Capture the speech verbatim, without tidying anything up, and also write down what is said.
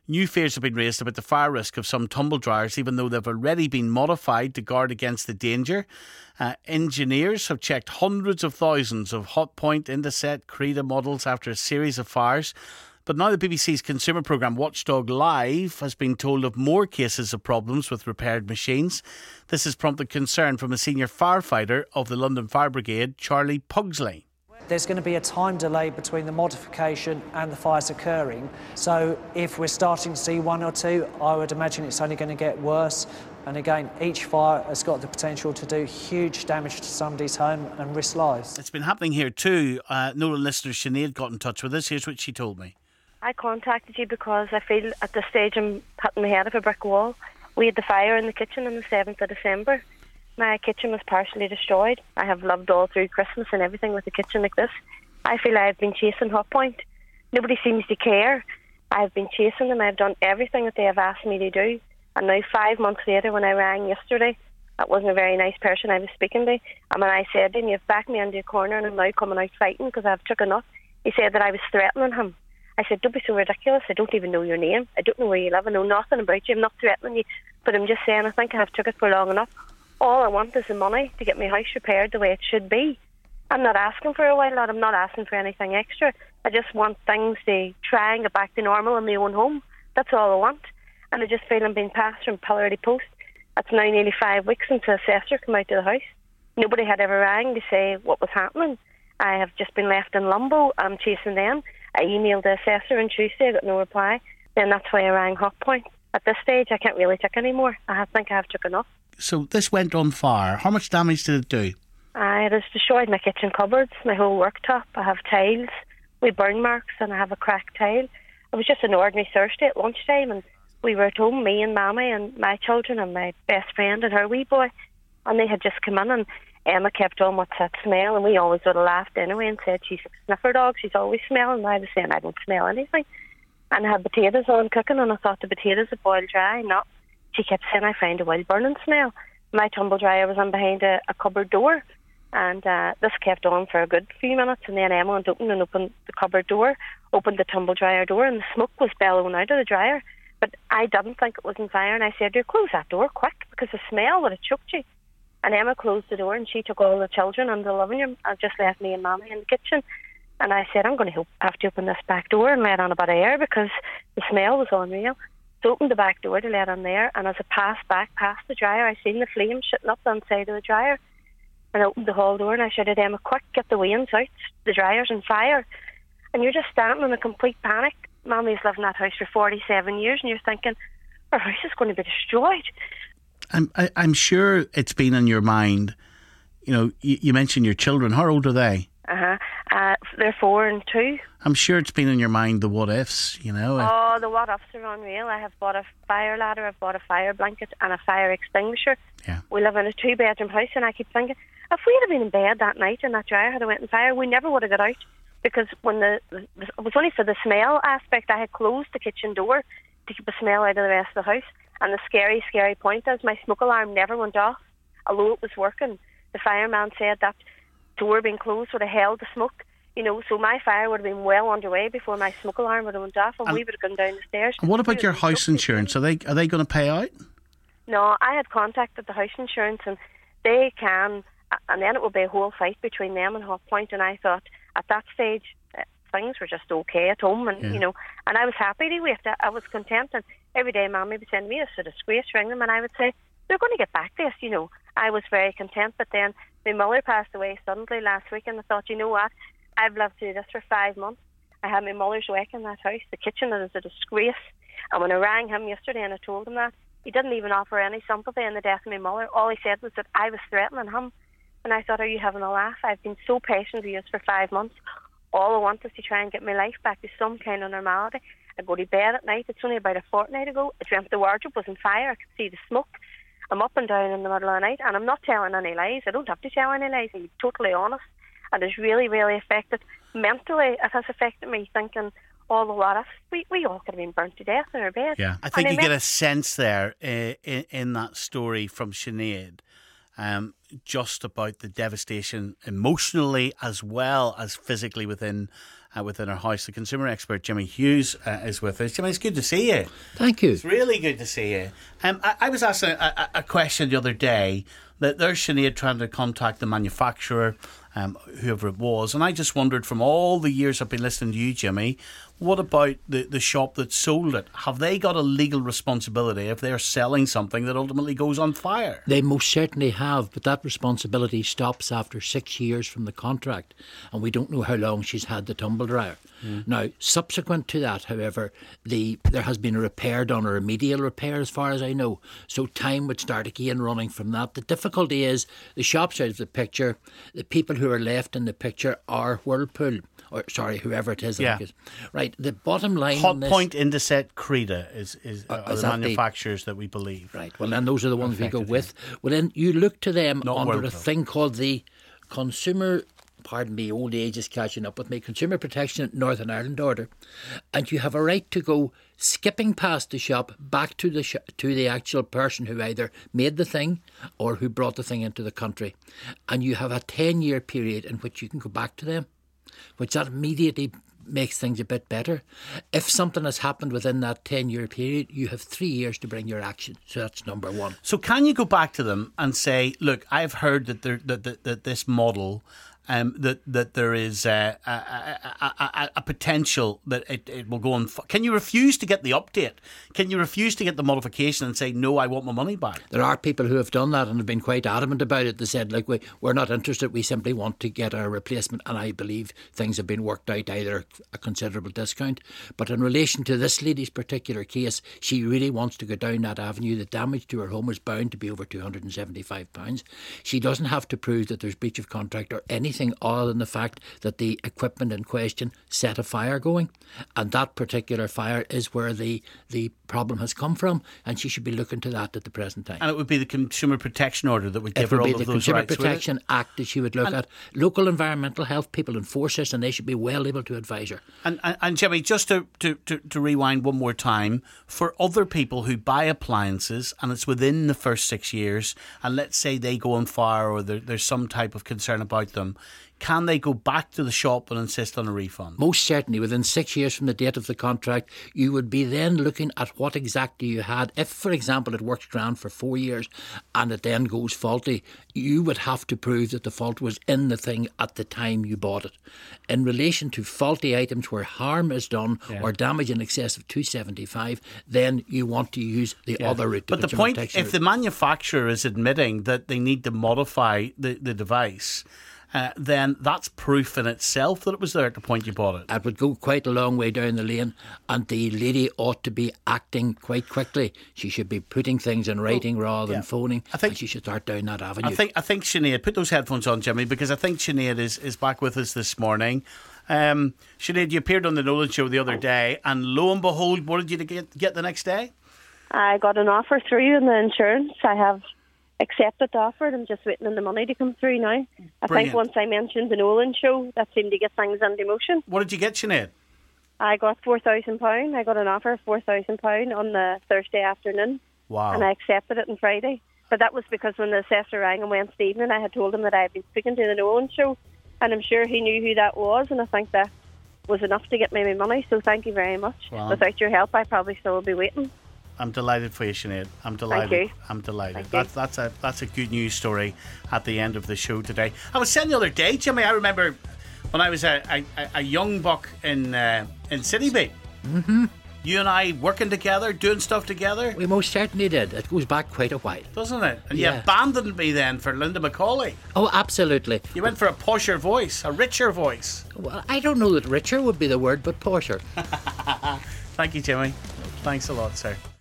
New fears have been raised about the fire risk of some tumble dryers, even though they've already been modified to guard against the danger. Uh, engineers have checked hundreds of thousands of Hotpoint, Indesit, Creda models after a series of fires. But now the B B C's consumer programme Watchdog Live has been told of more cases of problems with repaired machines. This has prompted concern from a senior firefighter of the London Fire Brigade, Charlie Pugsley. There's going to be a time delay between the modification and the fires occurring. So if we're starting to see one or two, I would imagine it's only going to get worse. And again, each fire has got the potential to do huge damage to somebody's home and risk lives. It's been happening here too. Uh, Nolan listener Sinead got in touch with us. Here's what she told me. I contacted you because I feel at this stage I'm hitting my head off a brick wall. We had the fire in the kitchen on the seventh of December. My kitchen was partially destroyed. I have loved all through Christmas and everything with the kitchen like this. I feel I've been chasing Hotpoint. Nobody seems to care. I've been chasing them. I've done everything that they have asked me to do. And now five months later, when I rang yesterday, that wasn't a very nice person I was speaking to. And when I said to him, you've backed me into a corner and I'm now coming out fighting because I've took enough, he said that I was threatening him. I said, don't be so ridiculous. I don't even know your name. I don't know where you live. I know nothing about you. I'm not threatening you. But I'm just saying, I think I've took it for long enough. All I want is the money to get my house repaired the way it should be. I'm not asking for a while lot. I'm not asking for anything extra. I just want things to try and get back to normal in my own home. That's all I want. And I just feel I'm being passed from pillar to post. It's now nearly five weeks since the assessor came out to the house. Nobody had ever rang to say what was happening. I have just been left in limbo. I'm chasing them. I emailed the assessor on Tuesday, I got no reply. Then that's why I rang Hotpoint. At this stage, I can't really take anymore. I think I have took enough. So this went on fire. How much damage did it do? Uh, it has destroyed my kitchen cupboards, my whole worktop. I have tiles with burn marks and I have a cracked tile. It was just an ordinary Thursday at lunchtime and we were at home, me and Mammy and my children and my best friend and her wee boy. And they had just come in and Emma kept on, what's that smell? And we always would have laughed anyway and said, she's a sniffer dog, she's always smelling. And I was saying, I don't smell anything. And I had potatoes on cooking and I thought the potatoes had boiled dry. No, she kept saying, I find a wild burning smell. My tumble dryer was in behind a, a cupboard door. And uh, this kept on for a good few minutes. And then Emma went open and opened the cupboard door, opened the tumble dryer door, and the smoke was bellowing out of the dryer. But I didn't think it was on fire. And I said, "You close that door quick because the smell would have choked you." And Emma closed the door and she took all the children into the living room and just left me and Mammy in the kitchen. And I said, I'm going to have to open this back door and let on a bit of air because the smell was unreal. So I opened the back door to let on there, and as I passed back past the dryer, I seen the flames shooting up the inside of the dryer. And I opened the hall door and I shouted, Emma, quick, get the wains out. The dryer's on fire. And you're just standing in a complete panic. Mammy's lived in that house for forty-seven years and you're thinking, our house is going to be destroyed. I'm, I, I'm sure it's been in your mind. You know, you, you mentioned your children. How old are they? Uh-huh. Uh, they're four and two. I'm sure it's been in your mind, the what ifs, you know. Oh, the what ifs are unreal. I have bought a fire ladder, I've bought a fire blanket and a fire extinguisher. Yeah. We live in a two bedroom house and I keep thinking, if we had been in bed that night and that dryer had went on fire, we never would have got out. Because when the, the it was only for the smell aspect, I had closed the kitchen door to keep the smell out of the rest of the house. And the scary, scary point is my smoke alarm never went off, although it was working. The fireman said that door being closed would have held the smoke, you know, so my fire would have been well underway before my smoke alarm would have went off and, and we would have gone down the stairs. And what about your house insurance? Are they are they going to pay out? No, I had contacted the house insurance and they can, and then it will be a whole fight between them and Hotpoint, and I thought at that stage things were just okay at home, and yeah. you know, and I was happy to wait. I was content, and every day Mammy would send me a sort of disgrace, ring them, and I would say, they're going to get back to us, you know. I was very content, but then my mother passed away suddenly last week, and I thought, you know what, I've lived through this for five months. I had my mother's wake in that house. The kitchen is a disgrace. And when I rang him yesterday and I told him that, he didn't even offer any sympathy in the death of my mother. All he said was that I was threatening him. And I thought, are you having a laugh? I've been so patient with you for five months. All I want is to try and get my life back to some kind of normality. I go to bed at night. It's only about a fortnight ago. I dreamt the wardrobe was on fire. I could see the smoke. I'm up and down in the middle of the night, and I'm not telling any lies. I don't have to tell any lies. I'm totally honest. And it's really, really affected. Mentally, it has affected me, thinking all the what ifs. We, we all could have been burnt to death in our bed. Yeah, I think and you I get a sense there uh, in, in that story from Sinead um, just about the devastation emotionally as well as physically within uh, within our house. The consumer expert Jimmy Hughes uh, is with us. Jimmy, it's good to see you. Thank you. It's really good to see you. Um, I, I was asked a, a, a question the other day that there's Sinead trying to contact the manufacturer, um, whoever it was, and I just wondered, from all the years I've been listening to you, Jimmy, what about the, the shop that sold it? Have they got a legal responsibility if they're selling something that ultimately goes on fire? They most certainly have, but that responsibility stops after six years from the contract, and we don't know how long she's had the tumble dryer. Mm. Now, subsequent to that, however, the there has been a repair done, or a remedial repair as far as I know, so time would start again running from that. The difficulty is the shop's out of the picture. The people who are left in the picture are Whirlpool, or sorry, whoever it is. Yeah. I think it's, right, the bottom line Hot on this, Point, Indeset, Creda is, is, Uh, are is the that the- manufacturers that we believe. Right, well then those are the ones we go Effectively. with. Well then you look to them Not under Whirlpool. a thing called the Consumer, pardon me, old age is catching up with me, Consumer Protection Northern Ireland Order, and you have a right to go skipping past the shop back to the sh- to the actual person who either made the thing or who brought the thing into the country, and you have a ten year period in which you can go back to them, which that immediately makes things a bit better. If something has happened within that ten year period, you have three years to bring your action. So that's number one. So can you go back to them and say, look, I've heard that there, that, that, that this model, um, that that there is a, a, a, a, a potential that it, it will go on. F- Can you refuse to get the update? Can you refuse to get the modification and say, no, I want my money back? There are people who have done that and have been quite adamant about it. They said, like, we, we're not interested, we simply want to get our replacement, and I believe things have been worked out, either a considerable discount. But in relation to this lady's particular case, she really wants to go down that avenue. The damage to her home is bound to be over two hundred seventy-five pounds. She doesn't have to prove that there's breach of contract or anything other than the fact that the equipment in question set a fire going, and that particular fire is where the, the problem has come from, and she should be looking to that at the present time. And it would be the Consumer Protection Order that would give It her would all be of the those Consumer rights, would it? Protection Act that she would look And- at. Local environmental health people enforce this, and they should be well able to advise her. And, and, and Jimmy, just to, to, to, to rewind one more time, for other people who buy appliances and it's within the first six years, and let's say they go on fire or there, there's some type of concern about them, can they go back to the shop and insist on a refund? Most certainly, within six years from the date of the contract, you would be then looking at what exactly you had. If, for example, it works ground for four years and it then goes faulty, you would have to prove that the fault was in the thing at the time you bought it. In relation to faulty items where harm is done Yeah. or damage in excess of two hundred seventy-five, then you want to use the Yeah. other route. But the point, if the manufacturer is admitting that they need to modify the, the device, uh, then that's proof in itself that it was there at the point you bought it. It would go quite a long way down the lane, and the lady ought to be acting quite quickly. She should be putting things in writing rather yeah. than phoning. I think- and she should start down that avenue. I think I think Sinead, put those headphones on, Jimmy, because I think Sinead is, is back with us this morning. Um, Sinead, you appeared on the Nolan Show the other day, and lo and behold, what did you get, get the next day? I got an offer through in the insurance. I have accepted the offer. I'm just waiting on the money to come through now. I Brilliant. think once I mentioned the Nolan Show, that seemed to get things into motion. What did you get, Sinead? I got four thousand pounds. I got an offer of four thousand pounds on the Thursday afternoon, Wow. and I accepted it on Friday. But that was because when the assessor rang on Wednesday evening, I had told him that I had been speaking to the Nolan Show, and I'm sure he knew who that was, and I think that was enough to get me my money. So thank you very much. Wow. Without your help, I probably still would be waiting. I'm delighted for you, Sinead. I'm delighted. you. I'm delighted. Thank That's you. that's a that's a good news story at the end of the show today. I was saying the other day, Jimmy, I remember when I was a a, a young buck in uh, in City Beat. Mm-hmm. You and I working together, doing stuff together, we most certainly did. It goes back quite a while. doesn't it? And you Yeah. abandoned me then for Linda McCauley. Oh, absolutely. You went for a posher voice, a richer voice. Well, I don't know that richer would be the word, but posher. Thank you, Jimmy. Thanks a lot, sir.